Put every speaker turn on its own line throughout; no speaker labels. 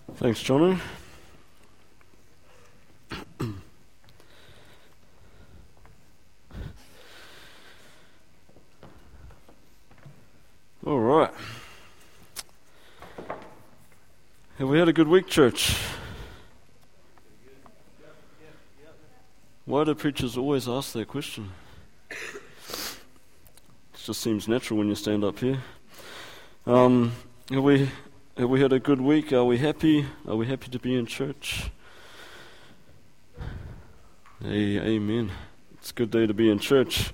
Thanks, Jono. All right. Have we had a good week, church? Why do preachers always ask that question? It just seems natural when you stand up here. Have we had a good week? Are we happy? Are we happy to be in church? Hey, amen. It's a good day to be in church.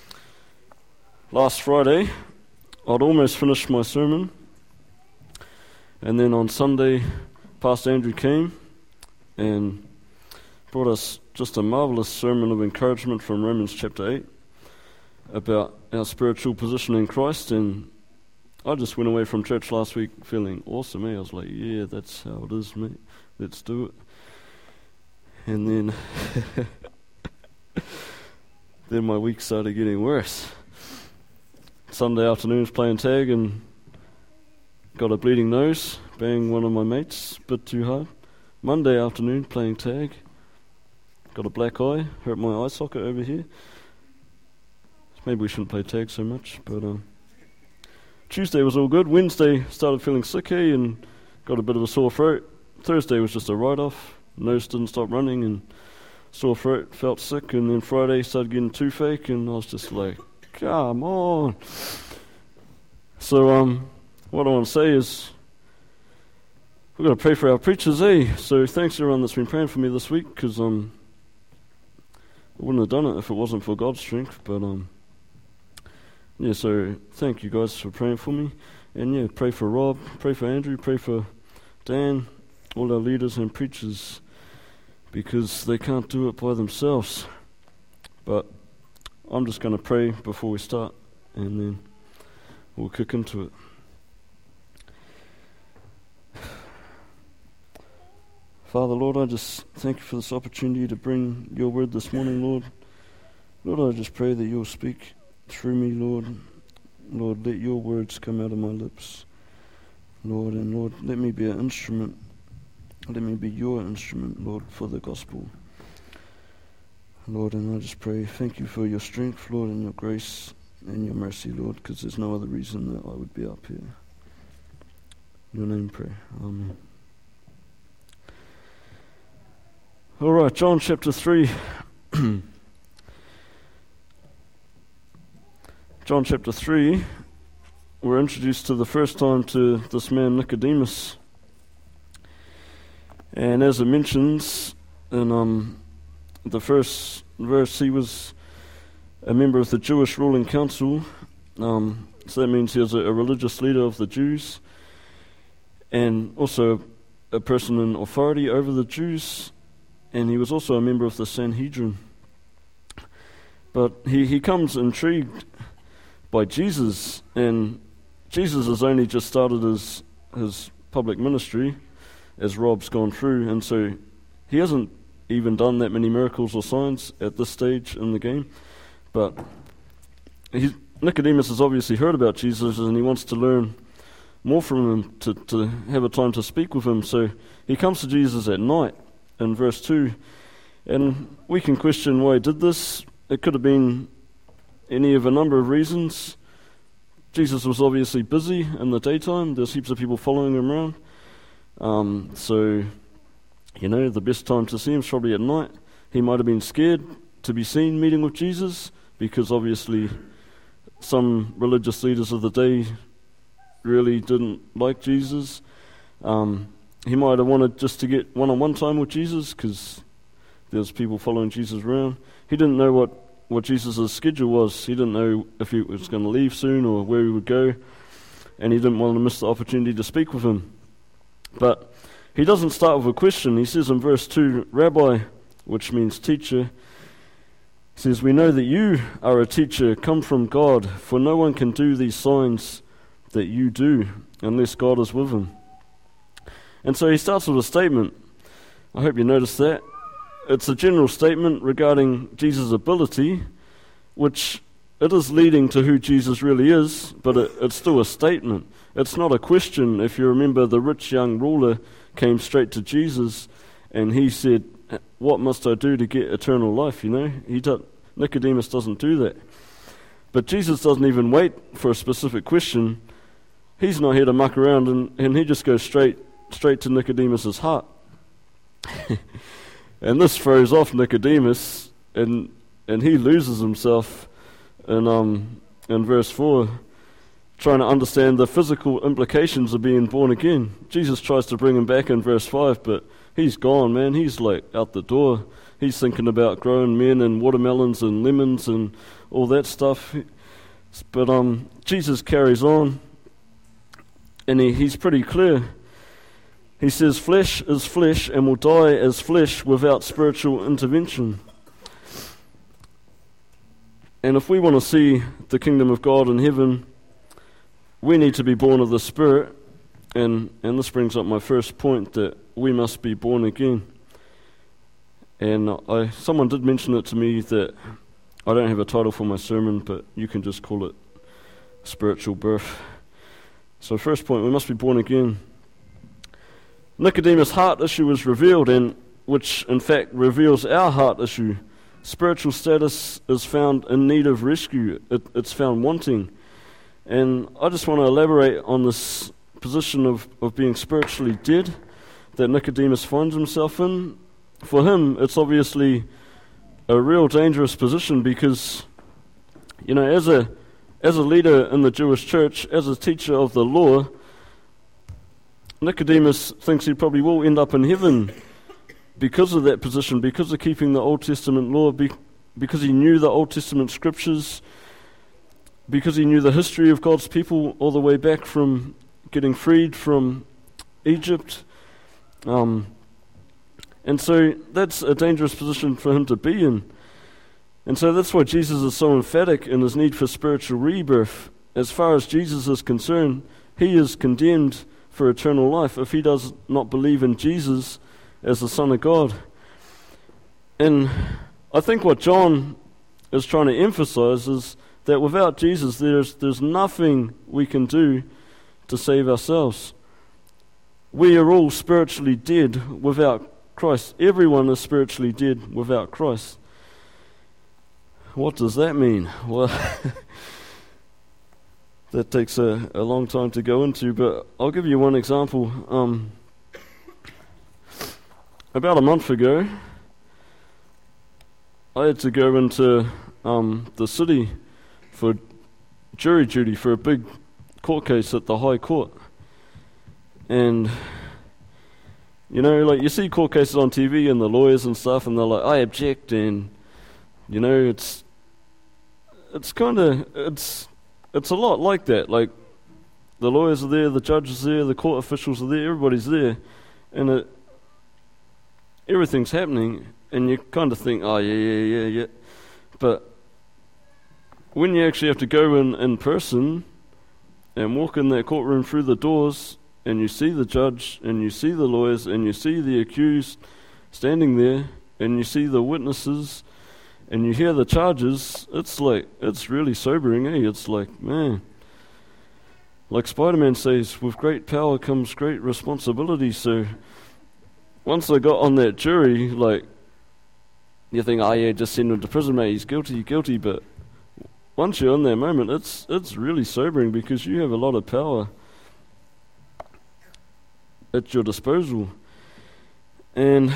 Last Friday, I'd almost finished my sermon, and then on Sunday, Pastor Andrew came and brought us just a marvelous sermon of encouragement from Romans chapter 8 about our spiritual position in Christ, and I just went away from church last week feeling awesome. I was like, yeah, that's how it is, mate. Let's do it. And then then my week started getting worse. Sunday afternoon was playing tag and got a bleeding nose, banged one of my mates a bit too hard. Monday afternoon playing tag, got a black eye, hurt my eye socket over here. Maybe we shouldn't play tag so much, but Tuesday was all good. Wednesday started feeling sick and got a bit of a sore throat. Thursday was just a write-off. Nose didn't stop running and sore throat, felt sick, and then Friday started getting toothache and I was just like, come on. So what I want to say is we're going to pray for our preachers, eh? So thanks to everyone that's been praying for me this week, because I wouldn't have done it if it wasn't for God's strength, but yeah, so thank you guys for praying for me. And yeah, pray for Rob, pray for Andrew, pray for Dan, all our leaders and preachers, because they can't do it by themselves. But I'm just going to pray before we start, and then we'll kick into it. Father, Lord, I just thank you for this opportunity to bring your word this morning, Lord. Lord, I just pray that you'll speak through me, Lord. Lord, let your words come out of my lips, Lord, and Lord, let me be an instrument. Let me be your instrument, Lord, for the gospel. Lord, and I just pray, thank you for your strength, Lord, and your grace and your mercy, Lord, because there's no other reason that I would be up here. In your name pray. Amen. All right, John chapter 3. John chapter 3, we're introduced to the first time to this man Nicodemus. And as it mentions in the first verse, he was a member of the Jewish ruling council. So that means he was a religious leader of the Jews, and also a person in authority over the Jews. And he was also a member of the Sanhedrin. But he comes intrigued by Jesus, and Jesus has only just started his public ministry, as Rob's gone through, and so he hasn't even done that many miracles or signs at this stage in the game. But Nicodemus has obviously heard about Jesus, and he wants to learn more from him, to have a time to speak with him. So he comes to Jesus at night in verse 2, and we can question why he did this. It could have been any of a number of reasons. Jesus was obviously busy in the daytime. There's heaps of people following him around. So, the best time to see him is probably at night. He might have been scared to be seen meeting with Jesus, because obviously some religious leaders of the day really didn't like Jesus. He might have wanted just to get one-on-one time with Jesus, because there's people following Jesus around. He didn't know what Jesus' schedule was. He didn't know if he was going to leave soon or where he would go, and he didn't want to miss the opportunity to speak with him. But he doesn't start with a question. He says in verse 2, Rabbi, which means teacher, he says, we know that you are a teacher come from God, for no one can do these signs that you do unless God is with him. And so he starts with a statement. I hope you noticed that. It's a general statement regarding Jesus' ability, which it is leading to who Jesus really is, but it's still a statement. It's not a question. If you remember, the rich young ruler came straight to Jesus, and he said, "What must I do to get eternal life?" Nicodemus doesn't do that. But Jesus doesn't even wait for a specific question. He's not here to muck around, and he just goes straight to Nicodemus's heart. And this throws off Nicodemus, and he loses himself in verse 4, trying to understand the physical implications of being born again. Jesus tries to bring him back in verse 5, but he's gone, man. He's like out the door. He's thinking about growing men and watermelons and lemons and all that stuff. But Jesus carries on, and he's pretty clear. He says, "Flesh is flesh and will die as flesh without spiritual intervention." And if we want to see the kingdom of God in heaven, we need to be born of the Spirit. And this brings up my first point, that we must be born again. And someone did mention it to me that I don't have a title for my sermon, but you can just call it spiritual birth. So first point, we must be born again. Nicodemus' heart issue is revealed, and which in fact reveals our heart issue. Spiritual status is found in need of rescue. It's found wanting. And I just want to elaborate on this position of being spiritually dead that Nicodemus finds himself in. For him, it's obviously a real dangerous position because, as a leader in the Jewish church, as a teacher of the law, Nicodemus thinks he probably will end up in heaven because of that position, because of keeping the Old Testament law, because he knew the Old Testament scriptures, because he knew the history of God's people all the way back from getting freed from Egypt. And so that's a dangerous position for him to be in. And so that's why Jesus is so emphatic in his need for spiritual rebirth. As far as Jesus is concerned, he is condemned for eternal life if he does not believe in Jesus as the Son of God. And I think what John is trying to emphasize is that without Jesus, there's nothing we can do to save ourselves. We are all spiritually dead without Christ. Everyone is spiritually dead without Christ. What does that mean? Well, that takes a long time to go into, but I'll give you one example. About a month ago, I had to go into the city for jury duty for a big court case at the High Court. And, you see court cases on TV and the lawyers and stuff, and they're like, "I object," and, it's a lot like that. Like, the lawyers are there, the judge is there, the court officials are there, everybody's there, and everything's happening, and you kind of think, "Oh, yeah. But when you actually have to go in person and walk in that courtroom through the doors, and you see the judge, and you see the lawyers, and you see the accused standing there, and you see the witnesses, and you hear the charges, it's really sobering, eh? It's like, man, like Spider-Man says, with great power comes great responsibility. So once I got on that jury, you think, "Oh yeah, just send him to prison, mate, he's guilty," but once you're in that moment, it's really sobering because you have a lot of power at your disposal. And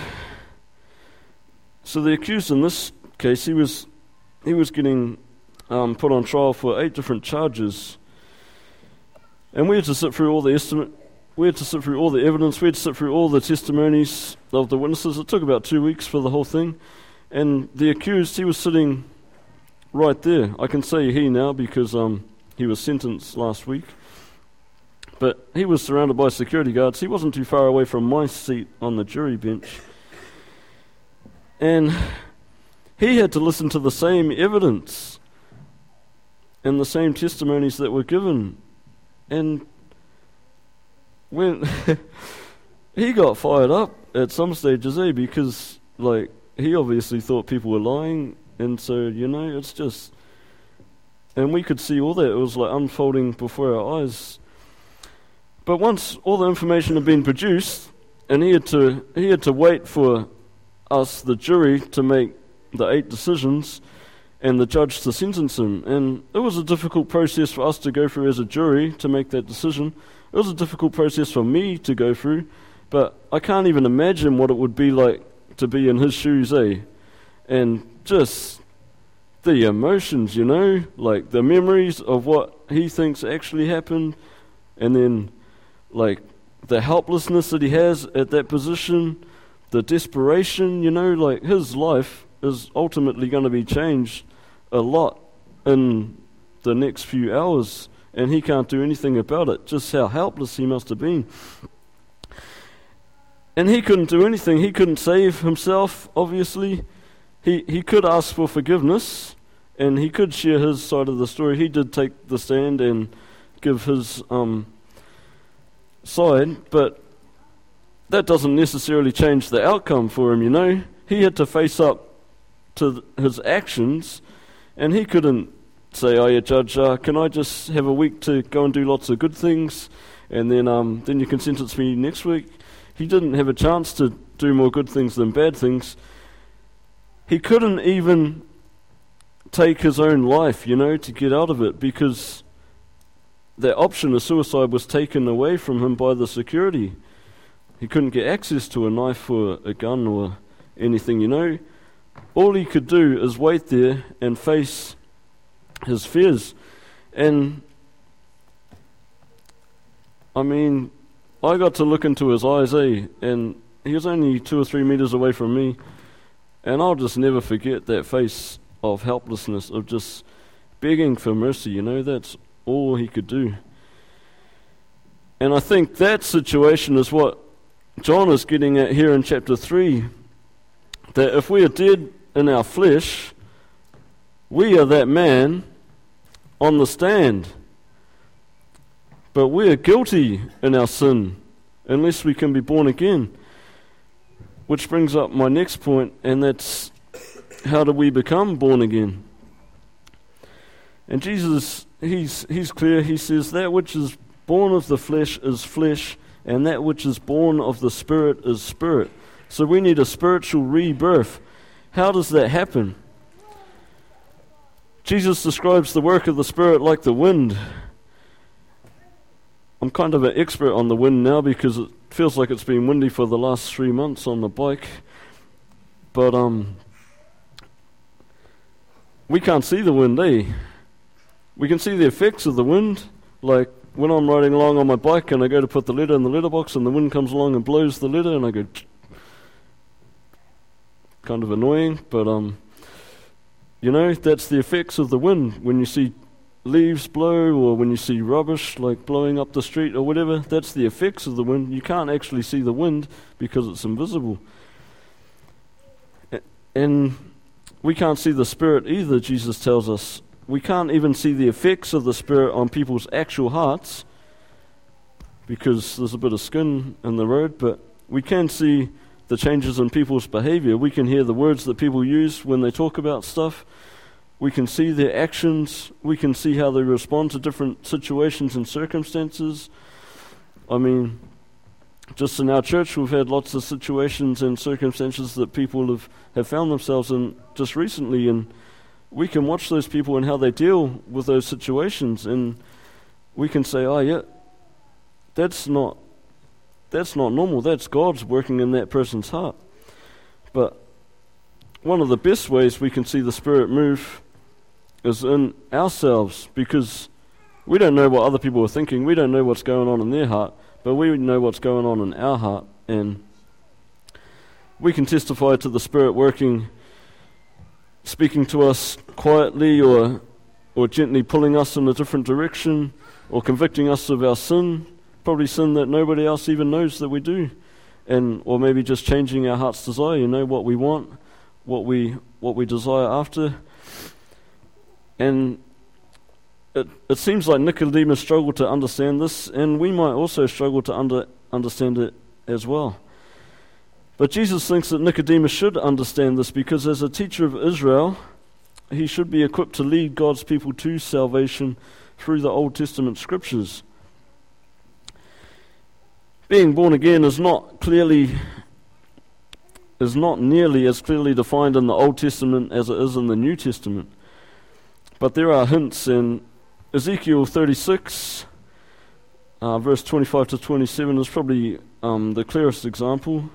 so the accused in this case, he was getting put on trial for 8 different charges, and we had to sit through all the evidence, we had to sit through all the testimonies of the witnesses. It took about 2 weeks for the whole thing, and the accused, he was sitting right there. I can say he now because he was sentenced last week, but he was surrounded by security guards. He wasn't too far away from my seat on the jury bench, and he had to listen to the same evidence and the same testimonies that were given. And when he got fired up at some stages, because he obviously thought people were lying, and so it's And we could see all that. It was like unfolding before our eyes. But once all the information had been produced, and he had to wait for us, the jury, to make the 8 decisions, and the judge to sentence him. And it was a difficult process for us to go through as a jury to make that decision. It was a difficult process for me to go through, but I can't even imagine what it would be like to be in his shoes, And just the emotions, like the memories of what he thinks actually happened, and then like the helplessness that he has at that position, the desperation, like his life is ultimately going to be changed a lot in the next few hours, and he can't do anything about it. Just how helpless he must have been. And he couldn't do anything. He couldn't save himself, obviously. He could ask for forgiveness, and he could share his side of the story. He did take the stand and give his side, but that doesn't necessarily change the outcome for him, He had to face up to his actions, and he couldn't say, "Oh yeah, Judge, can I just have a week to go and do lots of good things, and then you can sentence me next week?" He didn't have a chance to do more good things than bad things. He couldn't even take his own life, to get out of it, because that option of suicide was taken away from him by the security. He couldn't get access to a knife or a gun or anything, All he could do is wait there and face his fears. And I got to look into his eyes, and he was only 2 or 3 meters away from me, and I'll just never forget that face of helplessness, of just begging for mercy, that's all he could do. And I think that situation is what John is getting at here in chapter 3, that if we are dead in our flesh, we are that man on the stand. But we are guilty in our sin unless we can be born again. Which brings up my next point, and that's, how do we become born again? And Jesus, he's clear. He says, that which is born of the flesh is flesh, and that which is born of the Spirit is spirit. So we need a spiritual rebirth. How does that happen? Jesus describes the work of the Spirit like the wind. I'm kind of an expert on the wind now because it feels like it's been windy for the last 3 months on the bike. But we can't see the wind, We can see the effects of the wind, like when I'm riding along on my bike and I go to put the letter in the letterbox and the wind comes along and blows the letter and I go, kind of annoying, but that's the effects of the wind. When you see leaves blow, or when you see rubbish like blowing up the street or whatever, that's the effects of the wind. You can't actually see the wind because it's invisible. And we can't see the Spirit either, Jesus tells us. We can't even see the effects of the Spirit on people's actual hearts because there's a bit of skin in the road, but we can see the changes in people's behavior. We can hear the words that people use when they talk about stuff. We can see their actions. We can see how they respond to different situations and circumstances. Just in our church, we've had lots of situations and circumstances that people have found themselves in just recently, and we can watch those people and how they deal with those situations, and we can say, "Oh yeah, that's not normal. That's God's working in that person's heart." But one of the best ways we can see the Spirit move is in ourselves, because we don't know what other people are thinking. We don't know what's going on in their heart, but we know what's going on in our heart, and we can testify to the Spirit working, speaking to us quietly or gently pulling us in a different direction, or convicting us of our sin, probably sin that nobody else even knows that we do, or maybe just changing our heart's desire, what we want, what we desire after. And it seems like Nicodemus struggled to understand this, and we might also struggle to understand it as well. But Jesus thinks that Nicodemus should understand this, because as a teacher of Israel, he should be equipped to lead God's people to salvation through the Old Testament scriptures. Being born again is not nearly as clearly defined in the Old Testament as it is in the New Testament. But there are hints in Ezekiel 36, verse 25 to 27 is probably the clearest example.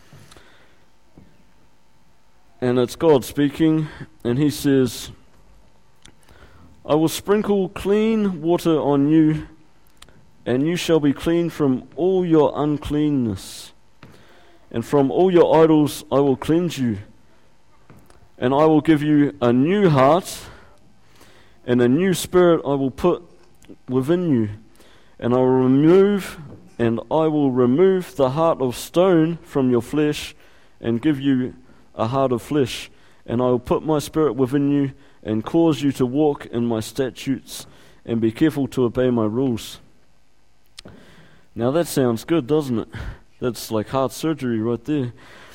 And it's God speaking, and he says, I will sprinkle clean water on you, and you shall be clean from all your uncleanness. And from all your idols I will cleanse you. And I will give you a new heart, and a new spirit I will put within you. And I will remove the heart of stone from your flesh, and give you a heart of flesh. And I will put my spirit within you, and cause you to walk in my statutes, and be careful to obey my rules. Now that sounds good, doesn't it? That's like heart surgery right there.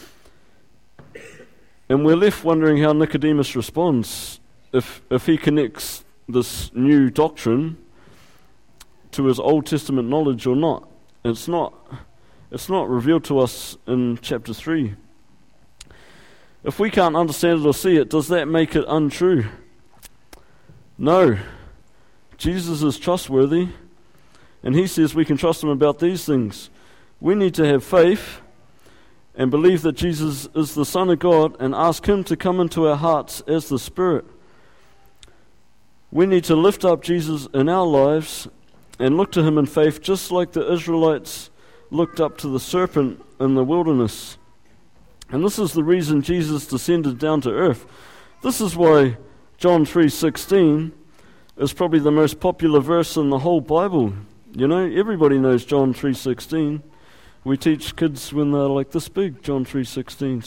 And we're left wondering how Nicodemus responds if he connects this new doctrine to his Old Testament knowledge or not. It's not revealed to us in chapter 3. If we can't understand it or see it, does that make it untrue? No. Jesus is trustworthy, and he says we can trust him about these things. We need to have faith and believe that Jesus is the Son of God and ask him to come into our hearts as the Spirit. We need to lift up Jesus in our lives and look to him in faith, just like the Israelites looked up to the serpent in the wilderness. And this is the reason Jesus descended down to earth. This is why John 3:16 is probably the most popular verse in the whole Bible. You know, everybody knows John 3:16. We teach kids when they're like this big, John 3:16.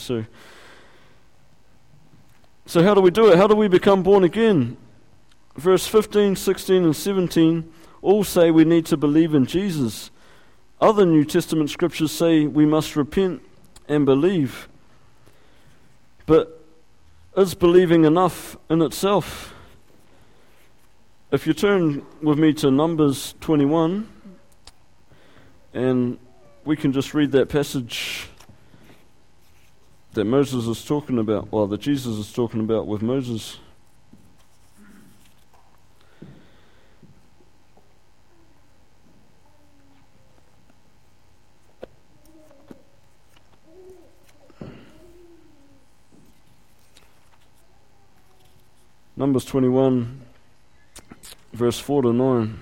So how do we do it? How do we become born again? Verse 15, 16, and 17 all say we need to believe in Jesus. Other New Testament scriptures say we must repent and believe. But is believing enough in itself? If you turn with me to Numbers 21, and we can just read that passage that Moses is talking about, or that Jesus is talking about with Moses. Numbers 21, verse 4 to 9.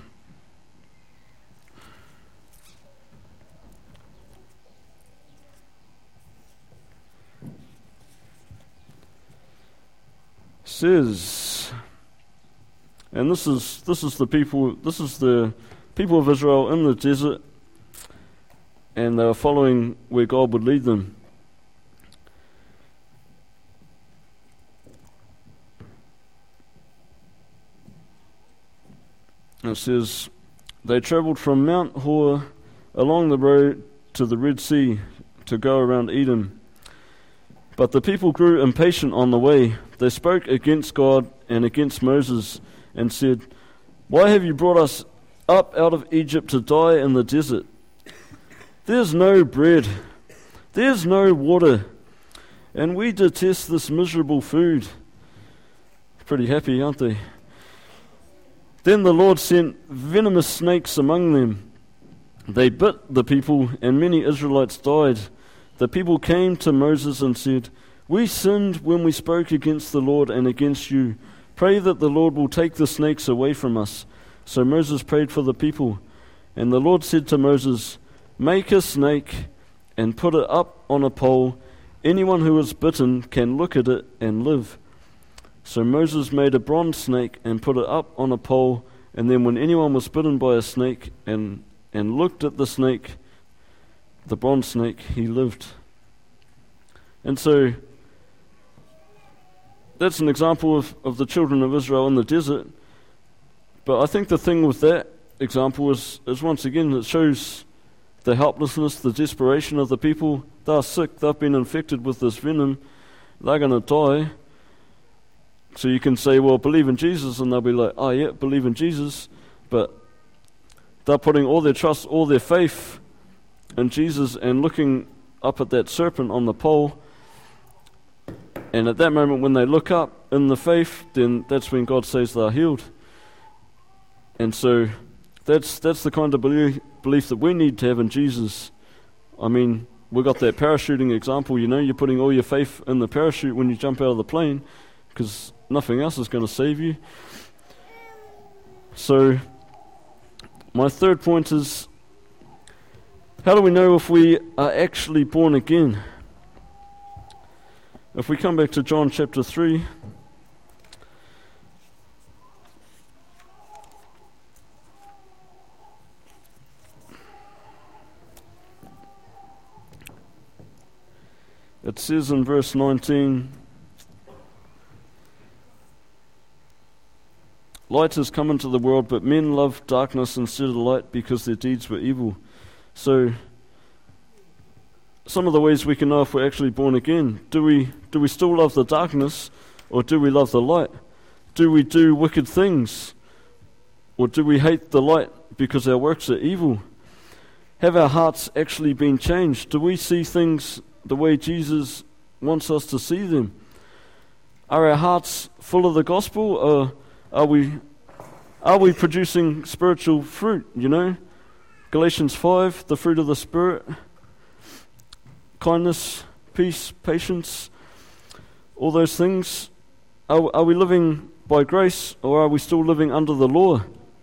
Says, and this is the people of Israel in the desert, and they were following where God would lead them. It says, they travelled from Mount Hor along the road to the Red Sea to go around Edom. But the people grew impatient on the way. They spoke against God and against Moses and said, why have you brought us up out of Egypt to die in the desert? There's no bread, there's no water, and we detest this miserable food. Pretty happy, aren't they? Then the Lord sent venomous snakes among them. They bit the people, and many Israelites died. The people came to Moses and said, we sinned when we spoke against the Lord and against you. Pray that the Lord will take the snakes away from us. So Moses prayed for the people. And the Lord said to Moses, make a snake and put it up on a pole. Anyone who is bitten can look at it and live. So Moses made a bronze snake and put it up on a pole, and then when anyone was bitten by a snake and looked at the snake, the bronze snake, he lived. And so that's an example of the children of Israel in the desert. But I think the thing with that example is once again, it shows the helplessness, the desperation of the people. They're sick, they've been infected with this venom, they're going to die. So you can say, well, believe in Jesus, and they'll be like, oh yeah, believe in Jesus, but they're putting all their trust, all their faith in Jesus and looking up at that serpent on the pole. And at that moment when they look up in the faith, then that's when God says they're healed. And so that's the kind of belief that we need to have in Jesus. I mean, we've got that parachuting example, you're putting all your faith in the parachute when you jump out of the plane, because nothing else is going to save you. So my third point is, how do we know if we are actually born again? If we come back to John chapter 3, it says in verse 19, light has come into the world, but men love darkness instead of the light because their deeds were evil. So, some of the ways we can know if we're actually born again: do we still love the darkness, or do we love the light? Do we do wicked things, or do we hate the light because our works are evil? Have our hearts actually been changed? Do we see things the way Jesus wants us to see them? Are our hearts full of the gospel, or are we producing spiritual fruit? Galatians 5, the fruit of the Spirit: kindness, peace, patience, all those things. Are we living by grace, or are we still living under the law?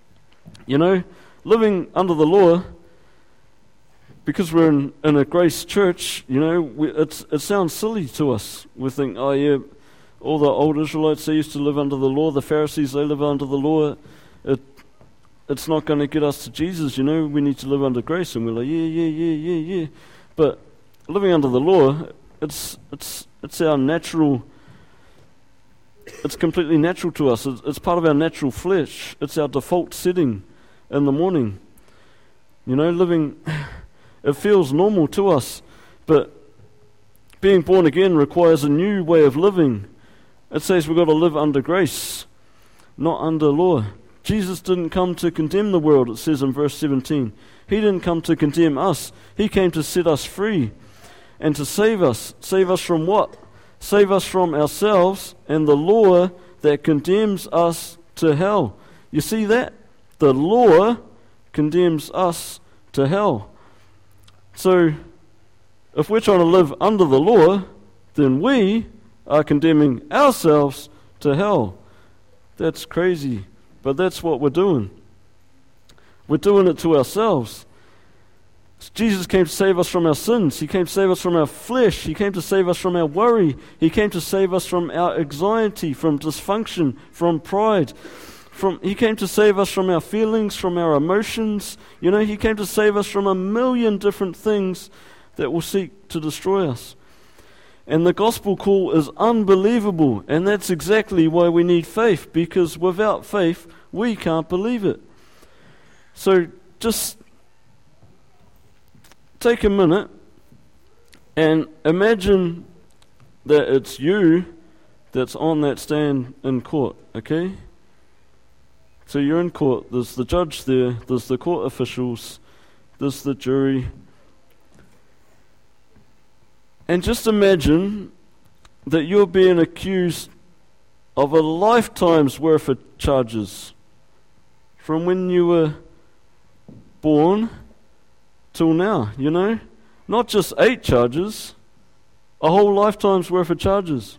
Living under the law, because we're in a grace church, it sounds silly to us. We think, oh yeah, all the old Israelites, they used to live under the law. The Pharisees, they live under the law. It's not going to get us to Jesus, We need to live under grace. And we're like, yeah. But living under the law, it's our natural. It's completely natural to us. It's part of our natural flesh. It's our default setting in the morning. Living, it feels normal to us. But being born again requires a new way of living. It says we've got to live under grace, not under law. Jesus didn't come to condemn the world, it says in verse 17. He didn't come to condemn us. He came to set us free and to save us. Save us from what? Save us from ourselves and the law that condemns us to hell. You see that? The law condemns us to hell. So, if we're trying to live under the law, then we are condemning ourselves to hell. That's crazy. But that's what we're doing. We're doing it to ourselves. Jesus came to save us from our sins. He came to save us from our flesh. He came to save us from our worry. He came to save us from our anxiety, from dysfunction, from pride. He came to save us from our feelings, from our emotions. He came to save us from a million different things that will seek to destroy us. And the gospel call is unbelievable, and that's exactly why we need faith, because without faith, we can't believe it. So just take a minute and imagine that it's you that's on that stand in court, okay? So you're in court, there's the judge there, there's the court officials, there's the jury. And just imagine that you're being accused of a lifetime's worth of charges from when you were born till now, Not just 8 charges, a whole lifetime's worth of charges.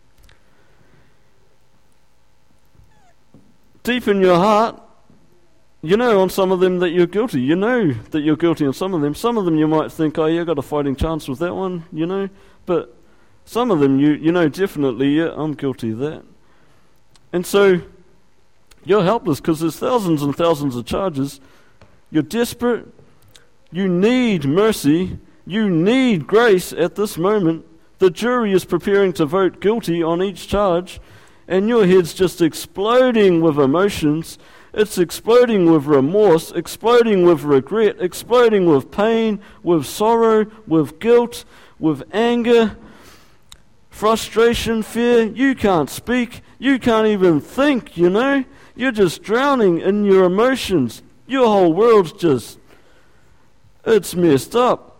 Deep in your heart, on some of them that you're guilty. That you're guilty on some of them. Some of them you might think, oh yeah, I got a fighting chance with that one, But some of them you know definitely, yeah, I'm guilty of that. And so you're helpless because there's thousands and thousands of charges. You're desperate. You need mercy. You need grace at this moment. The jury is preparing to vote guilty on each charge, and your head's just exploding with emotions. It's exploding with remorse, exploding with regret, exploding with pain, with sorrow, with guilt, with anger. frustration, fear. You can't speak. You can't even think, you know. You're just drowning in your emotions. Your whole world's just, it's messed up.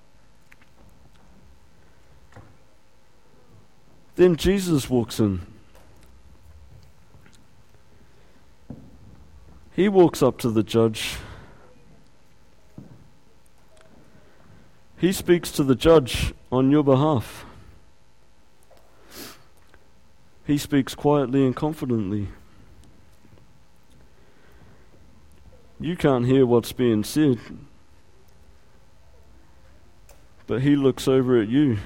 Then Jesus walks in. He walks up to the judge. He speaks to the judge on your behalf. He speaks quietly and confidently. You can't hear what's being said, but he looks over at you.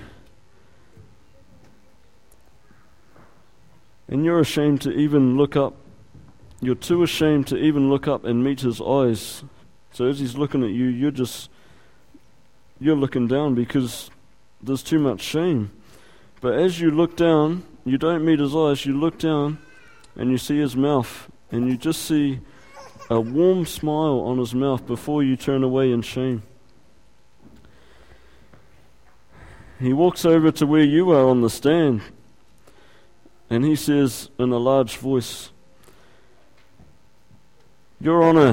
And you're ashamed to even look up. You're too ashamed to even look up and meet his eyes. So as he's looking at you, you're looking down because there's too much shame. But as you look down, you don't meet his eyes, you look down and you see his mouth, and you just see a warm smile on his mouth before you turn away in shame. He walks over to where you are on the stand, and he says in a large voice, "Your Honor,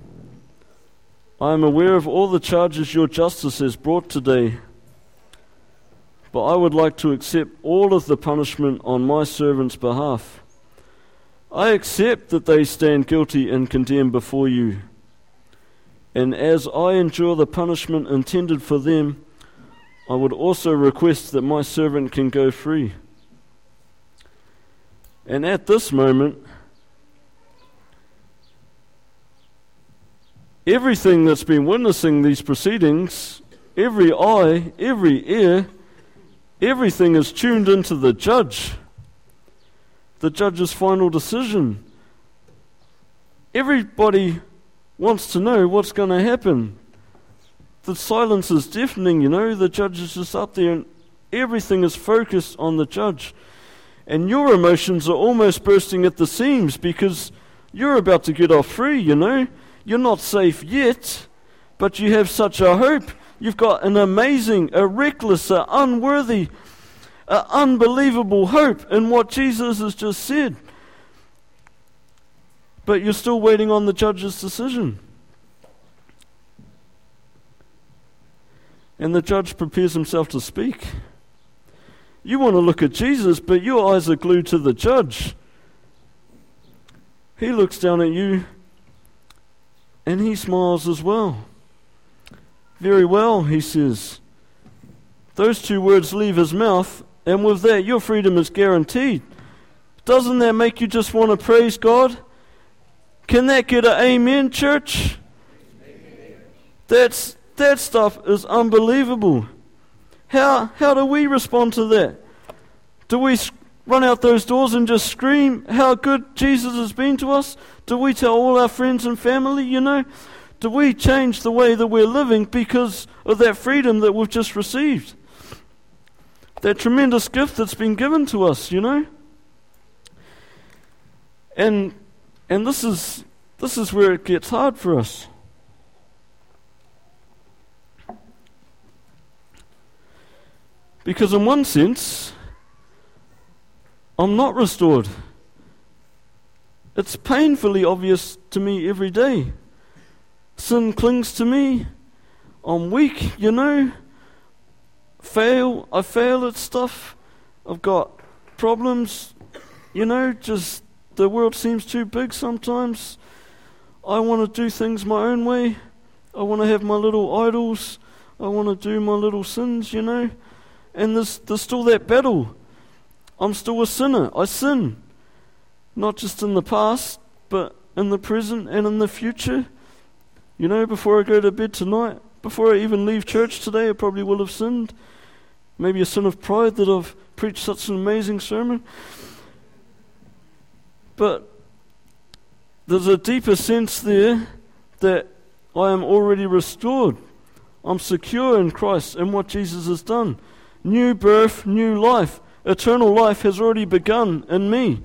I am aware of all the charges your justice has brought today, but I would like to accept all of the punishment on my servant's behalf. I accept that they stand guilty and condemned before you, and as I endure the punishment intended for them, I would also request that my servant can go free." And at this moment, everything that's been witnessing these proceedings, every eye, every ear, everything is tuned into the judge. The judge's final decision. Everybody wants to know what's going to happen. The silence is deafening, you know. The judge is just up there and everything is focused on the judge. And your emotions are almost bursting at the seams because you're about to get off free, you know. You're not safe yet, but you have such a hope. You've got an amazing, a reckless, a unworthy, an unbelievable hope in what Jesus has just said. But you're still waiting on the judge's decision. And the judge prepares himself to speak. You want to look at Jesus, but your eyes are glued to the judge. He looks down at you, and he smiles as well. "Very well," he says. Those two words leave his mouth, and with that, your freedom is guaranteed. Doesn't that make you just want to praise God? Can that get an amen, church? Amen. That stuff is unbelievable. How do we respond to that? Do we run out those doors and just scream how good Jesus has been to us? Do we tell all our friends and family, you know? Do we change the way that we're living because of that freedom that we've just received? That tremendous gift that's been given to us, you know? And this is where it gets hard for us. Because in one sense, I'm not restored. It's painfully obvious to me every day. Sin clings to me. I'm weak, you know. I fail at stuff. I've got problems, you know, just the world seems too big sometimes. I want to do things my own way. I want to have my little idols. I want to do my little sins, you know. And there's still that battle. I'm still a sinner. I sin. Not just in the past, but in the present and in the future. You know, before I go to bed tonight, before I even leave church today, I probably will have sinned. Maybe a sin of pride that I've preached such an amazing sermon. But there's a deeper sense there that I am already restored. I'm secure in Christ and what Jesus has done. New birth, new life. Eternal life has already begun in me.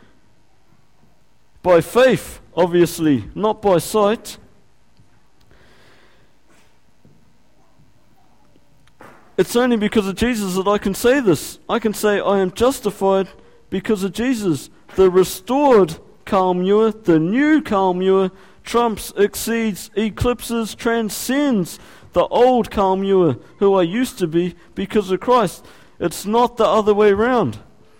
By faith, obviously, not by sight. it's only because of Jesus that I can say this. I can say I am justified because of Jesus. The restored Carl Muir, the new Carl Muir, trumps, exceeds, eclipses, transcends the old Carl Muir, who I used to be because of Christ. It's not the other way around.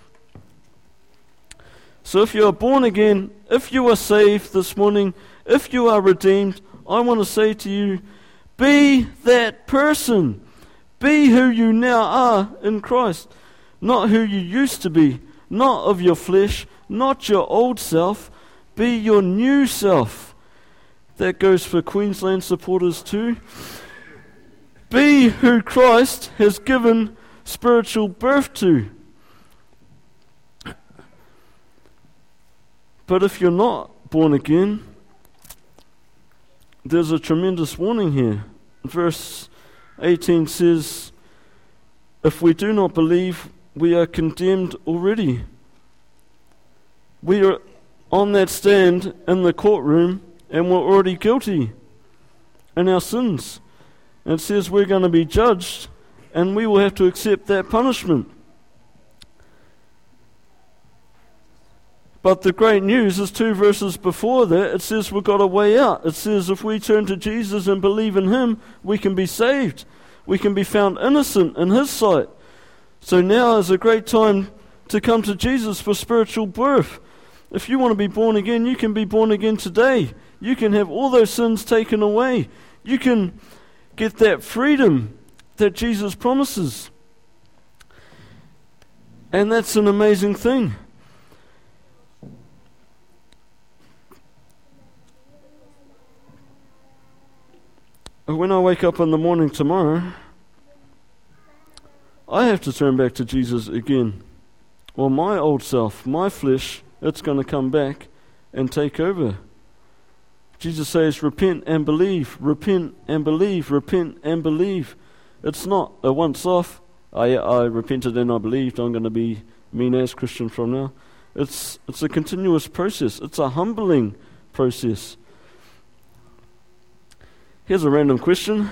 So if you are born again, if you are saved this morning, if you are redeemed, I want to say to you, be that person. Be who you now are in Christ. Not who you used to be, not of your flesh, not your old self. Be your new self. That goes for Queensland supporters too. Be who Christ has given spiritual birth to. But if you're not born again, there's a tremendous warning here. Verse 18 says, if we do not believe, we are condemned already. We are on that stand in the courtroom, and we're already guilty in our sins. And it says we're going to be judged, and we will have to accept that punishment. But the great news is 2 verses before that, it says we've got a way out. It says if we turn to Jesus and believe in Him, we can be saved. We can be found innocent in His sight. So now is a great time to come to Jesus for spiritual birth. If you want to be born again, you can be born again today. You can have all those sins taken away. You can get that freedom that Jesus promises. And that's an amazing thing. When I wake up in the morning tomorrow, I have to turn back to Jesus again. Well, my old self, my flesh, it's going to come back and take over. Jesus says, repent and believe, repent and believe, repent and believe. It's not a once-off, I repented and I believed, I'm going to be mean as Christian from now. It's a continuous process. It's a humbling process. Here's a random question.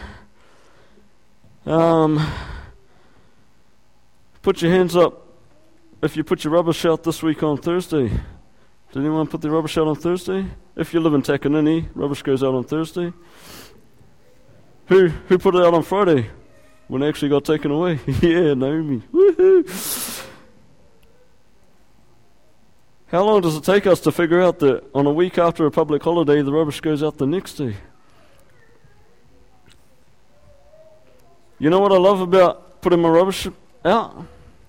Put your hands up if you put your rubbish out this week on Thursday. Did anyone put their rubbish out on Thursday? If you live in Takanini, rubbish goes out on Thursday. Who put it out on Friday when it actually got taken away? Yeah, Naomi. Woohoo! How long does it take us to figure out that on a week after a public holiday, the rubbish goes out the next day? You know what I love about putting my rubbish out?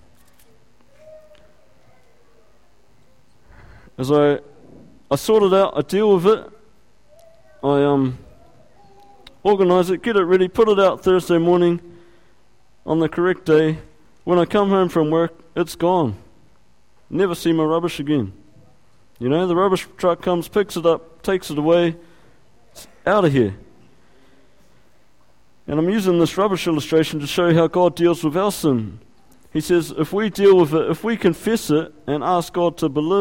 As I sort it out, I deal with it, I organise it, get it ready, put it out Thursday morning on the correct day. When I come home from work, it's gone. Never see my rubbish again. You know, the rubbish truck comes, picks it up, takes it away, it's out of here. And I'm using this rubbish illustration to show how God deals with our sin. He says, if we deal with it, if we confess it and ask God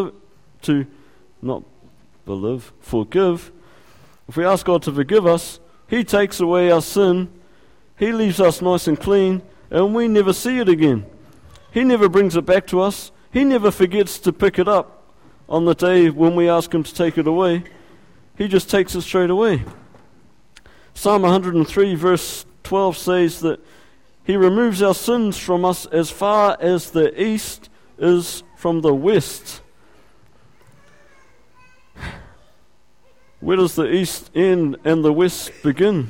forgive, if we ask God to forgive us, He takes away our sin, He leaves us nice and clean, and we never see it again. He never brings it back to us. He never forgets to pick it up on the day when we ask Him to take it away. He just takes it straight away. Psalm 103 verse 12 says that He removes our sins from us as far as the east is from the west. Where does the east end and the west begin?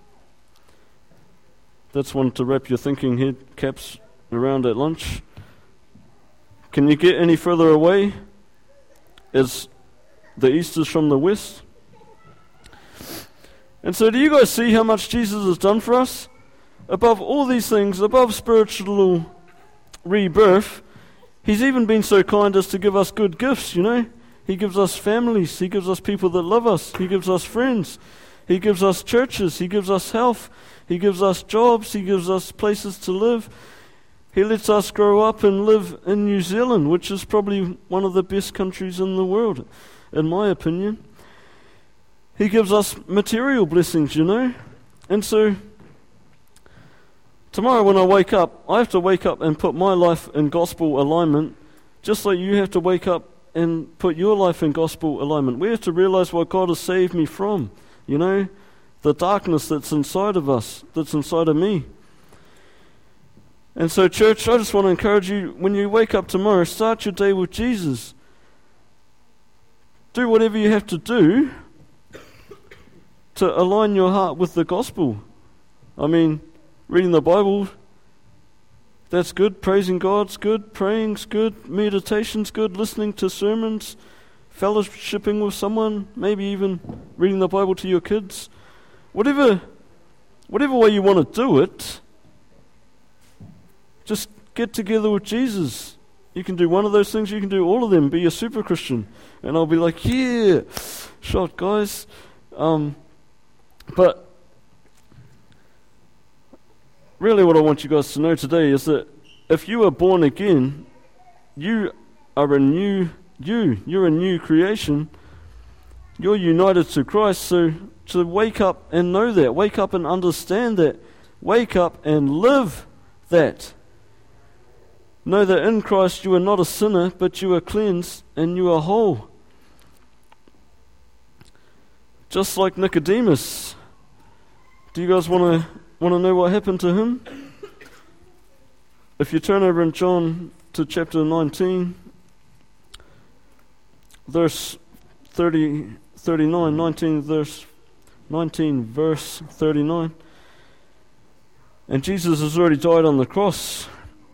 That's one to wrap your thinking head caps around at lunch. Can you get any further away as the east is from the west? And so do you guys see how much Jesus has done for us? Above all these things, above spiritual rebirth, He's even been so kind as to give us good gifts, you know. He gives us families, He gives us people that love us, He gives us friends, He gives us churches, He gives us health, He gives us jobs, He gives us places to live. He lets us grow up and live in New Zealand, which is probably one of the best countries in the world, in my opinion. He gives us material blessings, you know. And so, Tomorrow when I wake up, I have to wake up and put my life in gospel alignment, just like you have to wake up and put your life in gospel alignment. We have to realize what God has saved me from, the darkness that's inside of us, that's inside of me. And so, church, I just want to encourage you, when you wake up tomorrow, start your day with Jesus. Do whatever you have to do to align your heart with the gospel. I mean, reading the Bible, that's good. Praising God's good. Praying's good. Meditation's good. Listening to sermons. Fellowshipping with someone. Maybe even reading the Bible to your kids. Whatever way you want to do it, just get together with Jesus. You can do one of those things. You can do all of them. Be a super Christian. And I'll be like, yeah, shot, guys. But really what I want you guys to know today is that if you are born again, you are a new you. You're a new creation. You're united to Christ. So to wake up and know that, wake up and understand that, wake up and live that. Know that in Christ you are not a sinner, but you are cleansed and you are whole. Just like Nicodemus. Do you guys want to know what happened to him? If you turn over in John to chapter 19, verse 39, 19 verse 39. And Jesus has already died on the cross.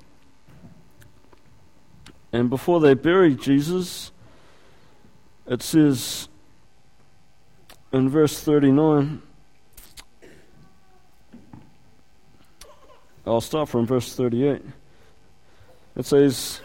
And before they buried Jesus, it says in verse 39, I'll start from verse 38. It says,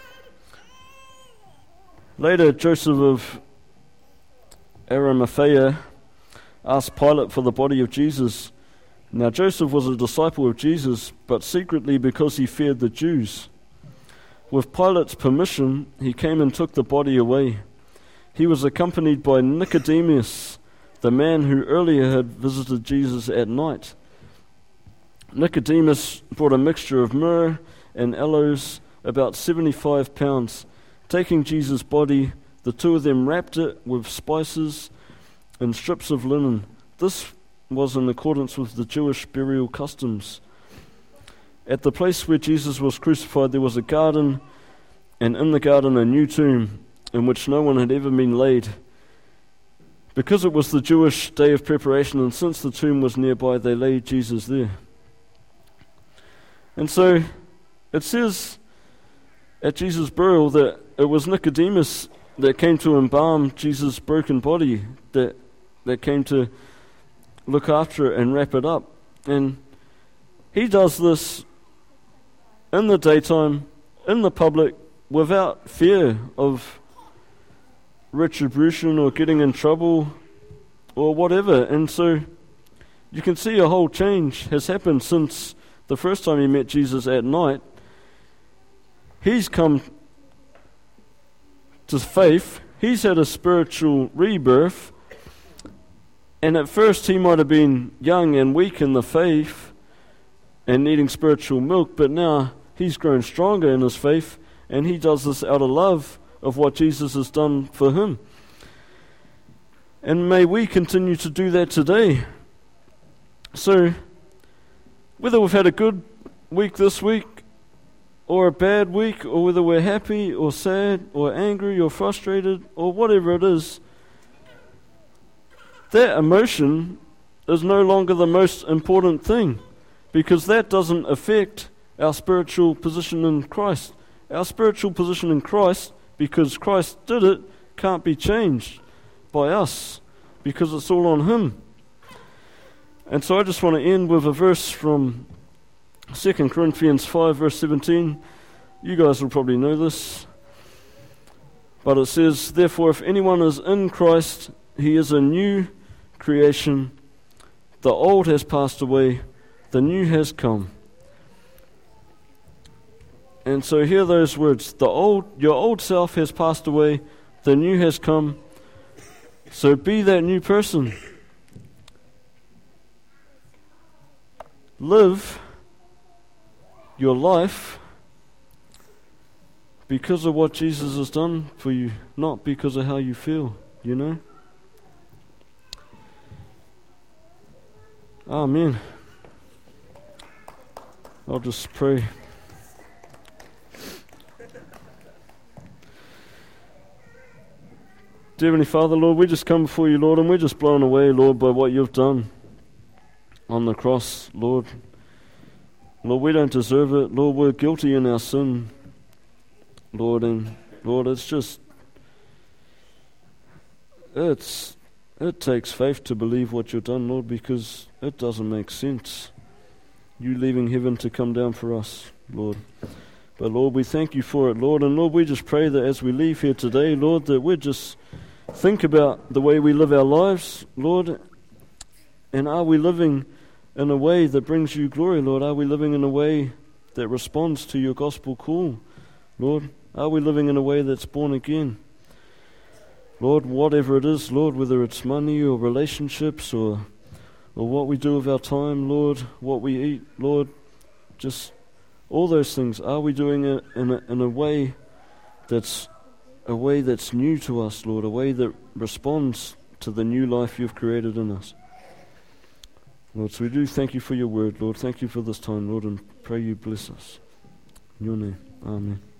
later Joseph of Arimathea asked Pilate for the body of Jesus. Now Joseph was a disciple of Jesus, but secretly because he feared the Jews. With Pilate's permission, he came and took the body away. He was accompanied by Nicodemus, the man who earlier had visited Jesus at night. Nicodemus brought a mixture of myrrh and aloes, about 75 pounds. Taking Jesus' body, the two of them wrapped it with spices and strips of linen. This was in accordance with the Jewish burial customs. At the place where Jesus was crucified, there was a garden, and in the garden a new tomb, in which no one had ever been laid. Because it was the Jewish day of preparation, and since the tomb was nearby, they laid Jesus there. And so it says at Jesus' burial that it was Nicodemus that came to embalm Jesus' broken body, that came to look after it and wrap it up. And he does this in the daytime, in the public, without fear of retribution or getting in trouble or whatever. And so you can see a whole change has happened since the first time he met Jesus at night. He's come to faith. He's had a spiritual rebirth. And at first he might have been young and weak in the faith and needing spiritual milk, but now he's grown stronger in his faith, and he does this out of love of what Jesus has done for him. And may we continue to do that today. So, whether we've had a good week this week, or a bad week, or whether we're happy or sad or angry or frustrated or whatever it is, that emotion is no longer the most important thing, because that doesn't affect our spiritual position in Christ. Our spiritual position in Christ, because Christ did it, can't be changed by us, because it's all on Him. And so I just want to end with a verse from 2 Corinthians 5 verse 17. You guys will probably know this. But it says, therefore if anyone is in Christ, he is a new creation. The old has passed away, the new has come. And so hear those words. Your old self has passed away, the new has come. So be that new person. your life because of what Jesus has done for you, not because of how you feel, you know? Amen. I'll just pray. Dear Heavenly Father, Lord, we just come before you, Lord, and we're just blown away, Lord, by what you've done on the cross, Lord. Lord, we don't deserve it. Lord, we're guilty in our sin, Lord, and Lord, it takes faith to believe what you've done, Lord, because it doesn't make sense. You leaving heaven to come down for us, Lord. But Lord, we thank you for it, Lord, and Lord, we just pray that as we leave here today, Lord, that we just think about the way we live our lives, Lord, and are we living in a way that brings you glory, Lord? Are we living in a way that responds to your gospel call, Lord? Are we living in a way that's born again? Lord, whatever it is, Lord, whether it's money or relationships or what we do with our time, Lord, what we eat, Lord, just all those things, are we doing it in a way that's new to us, Lord, a way that responds to the new life you've created in us? Lord, so we do thank you for your word, Lord. Thank you for this time, Lord, and pray you bless us. In your name, amen.